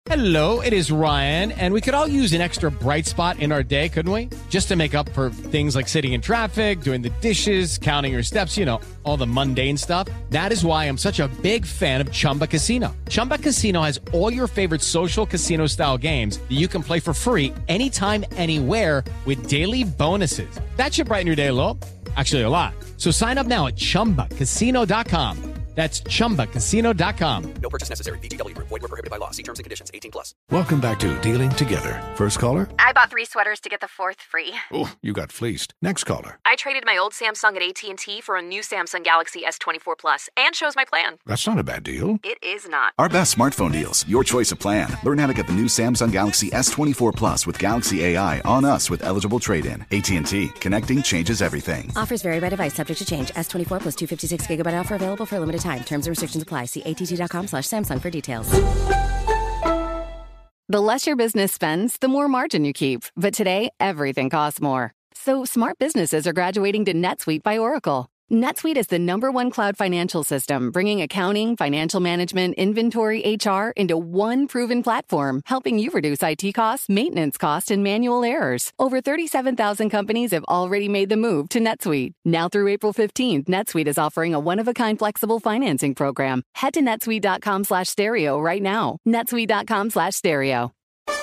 Hello, it is Ryan, and we could all use an extra bright spot in our day, couldn't we? Just to make up for things like sitting in traffic, doing the dishes, counting your steps, all the mundane stuff. That is why I'm such a big fan of Chumba Casino. Chumba Casino has all your favorite social casino-style games that you can play for free anytime, anywhere with daily bonuses. That should brighten your day a little. Actually, a lot. So sign up now at ChumbaCasino.com. That's ChumbaCasino.com. No purchase necessary. VGW Group. Void where prohibited by law. See terms and conditions. 18+. Welcome back to Dealing Together. First caller? I bought 3 sweaters to get the 4th free. Oh, you got fleeced. Next caller? I traded my old Samsung at AT&T for a new Samsung Galaxy S24 Plus and chose my plan. That's not a bad deal. It is not. Our best smartphone deals. Your choice of plan. Learn how to get the new Samsung Galaxy S24 Plus with Galaxy AI on us with eligible trade-in. AT&T. Connecting changes everything. Offers vary by device. Subject to change. S24 plus 256 gigabyte offer available for a limited time. Terms and restrictions apply. See att.com/Samsung for details. The less your business spends, the more margin you keep. But today, everything costs more. So smart businesses are graduating to NetSuite by Oracle. NetSuite is the #1 cloud financial system, bringing accounting, financial management, inventory, HR into one proven platform, helping you reduce IT costs, maintenance costs, and manual errors. Over 37,000 companies have already made the move to NetSuite. Now through April 15th, NetSuite is offering a one-of-a-kind flexible financing program. Head to netsuite.com/stereo right now. netsuite.com/stereo.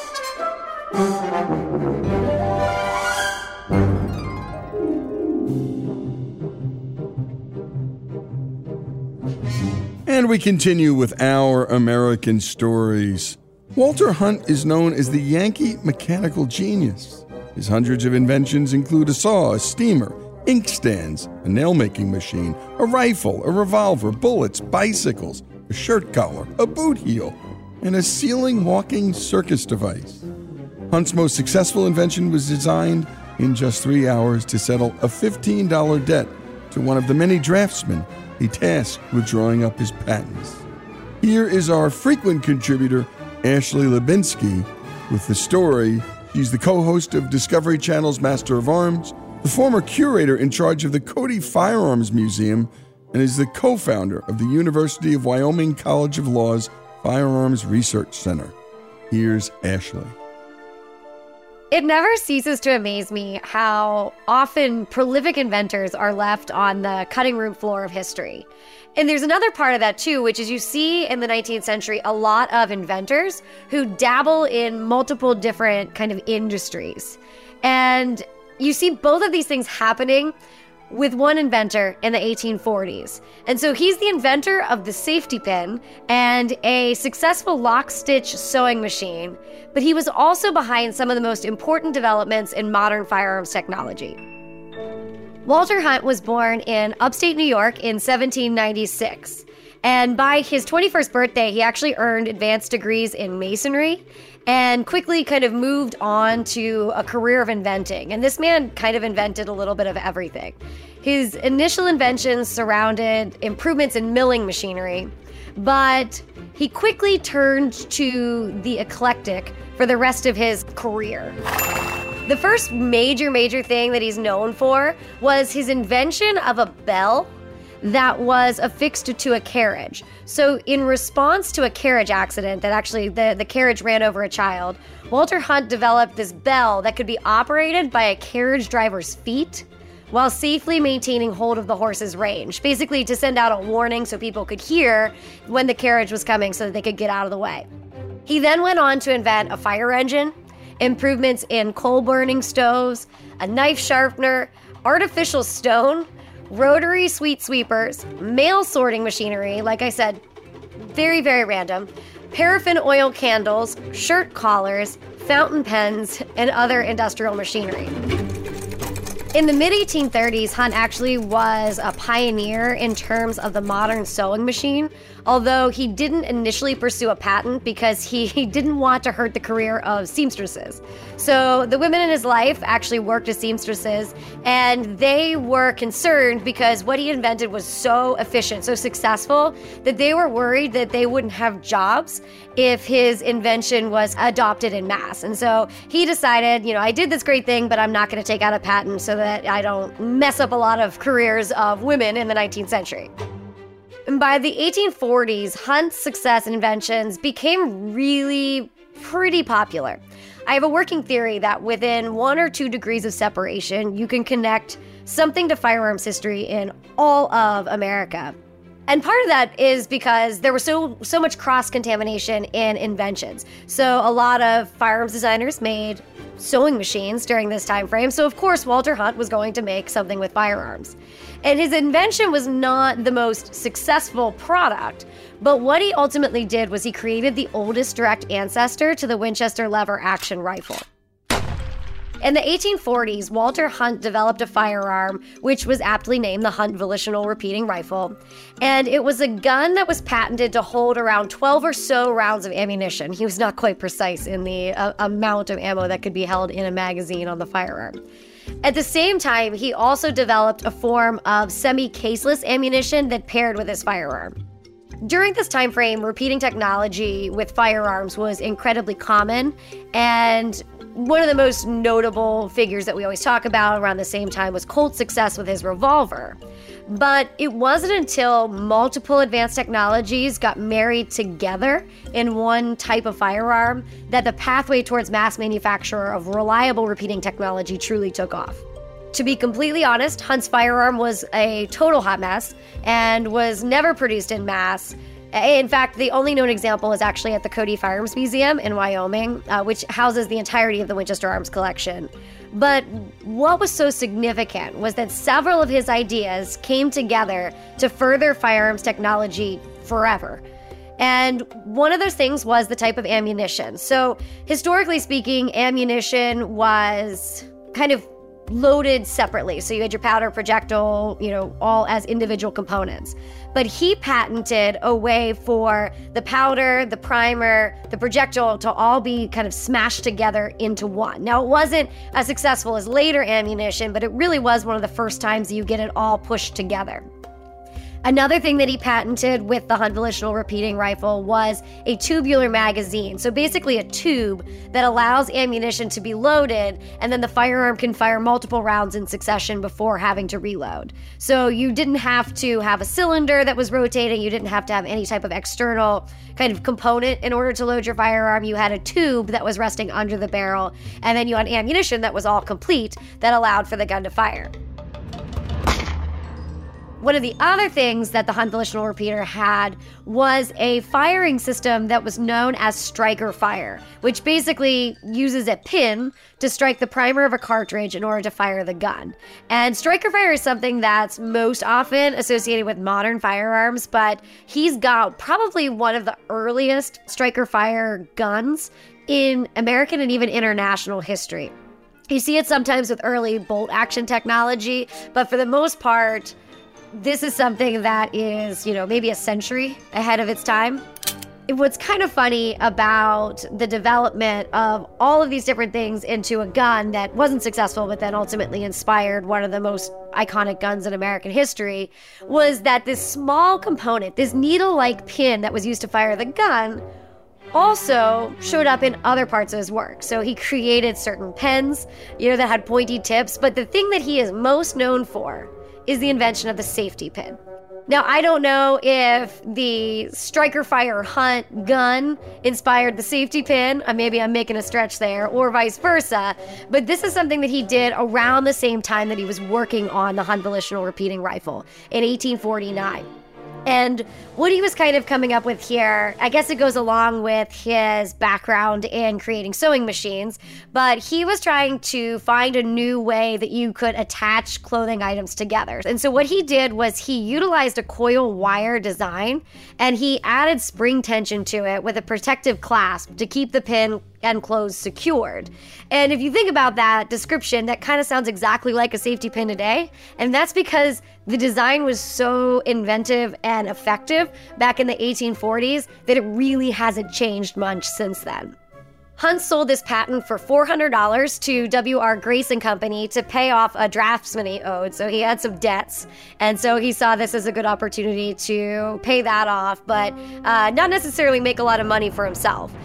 And we continue with our American stories. Walter Hunt is known as the Yankee mechanical genius. His hundreds of inventions include a saw, a steamer, inkstands, a nail-making machine, a rifle, a revolver, bullets, bicycles, a shirt collar, a boot heel, and a ceiling walking circus device. Hunt's most successful invention was designed in just 3 hours to settle a $15 debt to one of the many draftsmen he tasked with drawing up his patents. Here is our frequent contributor, Ashley Lubinsky, with the story. She's the co-host of Discovery Channel's Master of Arms, the former curator in charge of the Cody Firearms Museum, and is the co-founder of the University of Wyoming College of Law's Firearms Research Center. Here's Ashley. It never ceases to amaze me how often prolific inventors are left on the cutting room floor of history. And there's another part of that too, which is you see in the 19th century a lot of inventors who dabble in multiple different kind of industries. And you see both of these things happening with one inventor in the 1840s. And so he's the inventor of the safety pin and a successful lock-stitch sewing machine, but he was also behind some of the most important developments in modern firearms technology. Walter Hunt was born in upstate New York in 1796. And by his 21st birthday, he actually earned advanced degrees in masonry and quickly kind of moved on to a career of inventing. And this man kind of invented a little bit of everything. His initial inventions surrounded improvements in milling machinery, but he quickly turned to the eclectic for the rest of his career. The first major thing that he's known for was his invention of a bell that was affixed to a carriage. So in response to a carriage accident that actually the carriage ran over a child, Walter Hunt developed this bell that could be operated by a carriage driver's feet while safely maintaining hold of the horse's range, basically to send out a warning so people could hear when the carriage was coming so that they could get out of the way. He then went on to invent a fire engine, improvements in coal-burning stoves, a knife sharpener, artificial stone, rotary sweet sweepers, mail sorting machinery, like I said, very random, paraffin oil candles, shirt collars, fountain pens, and other industrial machinery. In the mid-1830s, Hunt actually was a pioneer in terms of the modern sewing machine, although he didn't initially pursue a patent because he didn't want to hurt the career of seamstresses. So the women in his life actually worked as seamstresses, and they were concerned because what he invented was so efficient, so successful, that they were worried that they wouldn't have jobs if his invention was adopted in mass. And so he decided, I did this great thing, but I'm not going to take out a patent so that I don't mess up a lot of careers of women in the 19th century. And by the 1840s, Hunt's success and inventions became really pretty popular. I have a working theory that within 1 or 2 degrees of separation, you can connect something to firearms history in all of America. And part of that is because there was so much cross-contamination in inventions. So a lot of firearms designers made sewing machines during this time frame. So of course, Walter Hunt was going to make something with firearms. And his invention was not the most successful product, but what he ultimately did was he created the oldest direct ancestor to the Winchester lever action rifle. In the 1840s, Walter Hunt developed a firearm which was aptly named the Hunt Volitional Repeating Rifle, and it was a gun that was patented to hold around 12 or so rounds of ammunition. He was not quite precise in the amount of ammo that could be held in a magazine on the firearm. At the same time, he also developed a form of semi-caseless ammunition that paired with his firearm. During this time frame, repeating technology with firearms was incredibly common, and one of the most notable figures that we always talk about around the same time was Colt's success with his revolver. But it wasn't until multiple advanced technologies got married together in one type of firearm that the pathway towards mass manufacture of reliable repeating technology truly took off. To be completely honest, Hunt's firearm was a total hot mess and was never produced in mass. In fact, the only known example is actually at the Cody Firearms Museum in Wyoming, which houses the entirety of the Winchester Arms collection. But what was so significant was that several of his ideas came together to further firearms technology forever. And one of those things was the type of ammunition. So historically speaking, ammunition was kind of loaded separately. So you had your powder, projectile, all as individual components. But he patented a way for the powder, the primer, the projectile to all be kind of smashed together into one. Now, it wasn't as successful as later ammunition, but it really was one of the first times you get it all pushed together. Another thing that he patented with the Hunt Volitional Repeating Rifle was a tubular magazine. So basically a tube that allows ammunition to be loaded, and then the firearm can fire multiple rounds in succession before having to reload. So you didn't have to have a cylinder that was rotating. You didn't have to have any type of external kind of component in order to load your firearm. You had a tube that was resting under the barrel, and then you had ammunition that was all complete that allowed for the gun to fire. One of the other things that the Hunt Volitional Repeater had was a firing system that was known as striker fire, which basically uses a pin to strike the primer of a cartridge in order to fire the gun. And striker fire is something that's most often associated with modern firearms, but he's got probably one of the earliest striker fire guns in American and even international history. You see it sometimes with early bolt action technology, but for the most part, this is something that is, maybe a century ahead of its time. What's kind of funny about the development of all of these different things into a gun that wasn't successful, but then ultimately inspired one of the most iconic guns in American history, was that this small component, this needle-like pin that was used to fire the gun, also showed up in other parts of his work. So he created certain pens, that had pointy tips, but the thing that he is most known for is the invention of the safety pin. Now, I don't know if the striker fire Hunt gun inspired the safety pin, maybe I'm making a stretch there, or vice versa, but this is something that he did around the same time that he was working on the Hunt Volitional Repeating Rifle in 1849. And what he was kind of coming up with here, I guess it goes along with his background in creating sewing machines, but he was trying to find a new way that you could attach clothing items together. And so what he did was he utilized a coil wire design, and he added spring tension to it with a protective clasp to keep the pin and clothes secured. And if you think about that description, that kind of sounds exactly like a safety pin today. And that's because the design was so inventive and effective back in the 1840s that it really hasn't changed much since then. Hunt sold this patent for $400 to W.R. Grace & Company to pay off a draftsman he owed, so he had some debts. And so he saw this as a good opportunity to pay that off, but not necessarily make a lot of money for himself.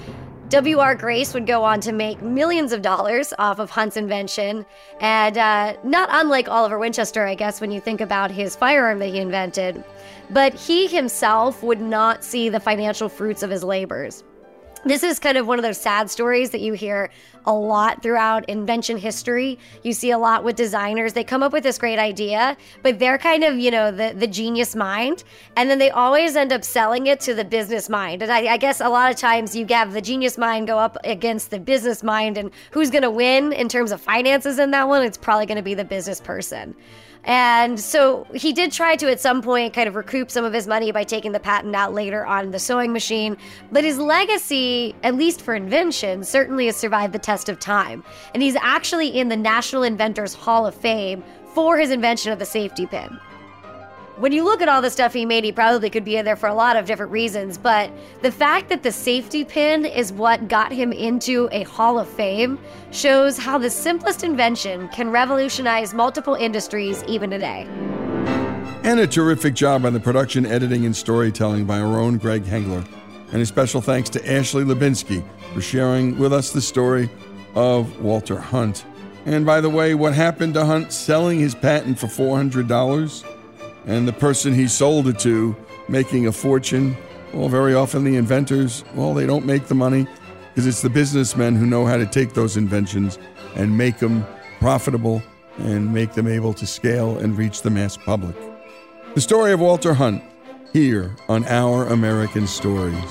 W.R. Grace would go on to make millions of dollars off of Hunt's invention, and not unlike Oliver Winchester, I guess, when you think about his firearm that he invented. But he himself would not see the financial fruits of his labors. This is kind of one of those sad stories that you hear a lot throughout invention history. You see a lot with designers. They come up with this great idea, but they're kind of, the genius mind. And then they always end up selling it to the business mind. And I guess a lot of times you have the genius mind go up against the business mind. And who's going to win in terms of finances in that one? It's probably going to be the business person. And so he did try to, at some point, kind of recoup some of his money by taking the patent out later on the sewing machine. But his legacy, at least for invention, certainly has survived the test of time. And he's actually in the National Inventors Hall of Fame for his invention of the safety pin. When you look at all the stuff he made, he probably could be in there for a lot of different reasons, but the fact that the safety pin is what got him into a Hall of Fame shows how the simplest invention can revolutionize multiple industries even today. And a terrific job on the production, editing, and storytelling by our own Greg Hengler. And a special thanks to Ashley Lubinsky for sharing with us the story of Walter Hunt. And by the way, what happened to Hunt selling his patent for $400? And the person he sold it to making a fortune? Well, very often the inventors, they don't make the money because it's the businessmen who know how to take those inventions and make them profitable and make them able to scale and reach the mass public. The story of Walter Hunt, here on Our American Stories.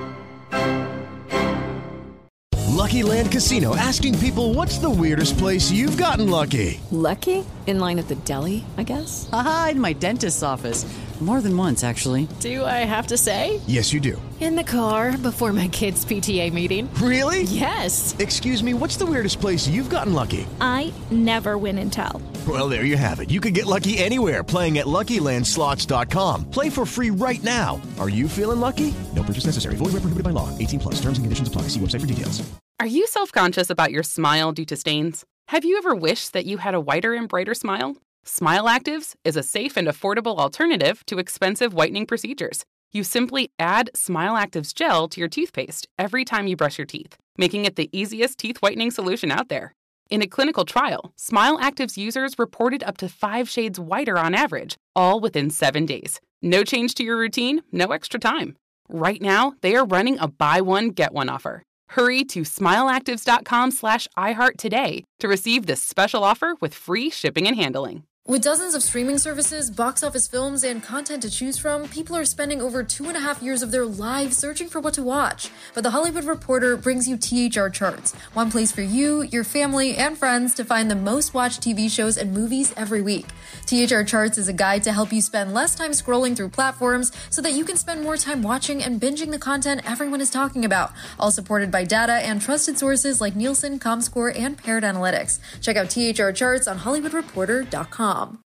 Lucky Land Casino, asking people, what's the weirdest place you've gotten lucky? Lucky? In line at the deli, I guess? Aha, in my dentist's office. More than once, actually. Do I have to say? Yes, you do. In the car before my kids' PTA meeting. Really? Yes. Excuse me, what's the weirdest place you've gotten lucky? I never win and tell. Well, there you have it. You can get lucky anywhere, playing at LuckyLandSlots.com. Play for free right now. Are you feeling lucky? No purchase necessary. Void where prohibited by law. 18+. Terms and conditions apply. See website for details. Are you self-conscious about your smile due to stains? Have you ever wished that you had a whiter and brighter smile? Smile Actives is a safe and affordable alternative to expensive whitening procedures. You simply add Smile Actives gel to your toothpaste every time you brush your teeth, making it the easiest teeth whitening solution out there. In a clinical trial, Smile Actives users reported up to 5 shades whiter on average, all within 7 days. No change to your routine, no extra time. Right now, they are running a buy one, get one offer. Hurry to smileactives.com/iHeart today to receive this special offer with free shipping and handling. With dozens of streaming services, box office films, and content to choose from, people are spending over 2.5 years of their lives searching for what to watch. But The Hollywood Reporter brings you THR Charts, one place for you, your family, and friends to find the most watched TV shows and movies every week. THR Charts is a guide to help you spend less time scrolling through platforms so that you can spend more time watching and binging the content everyone is talking about, all supported by data and trusted sources like Nielsen, Comscore, and Paired Analytics. Check out THR Charts on HollywoodReporter.com.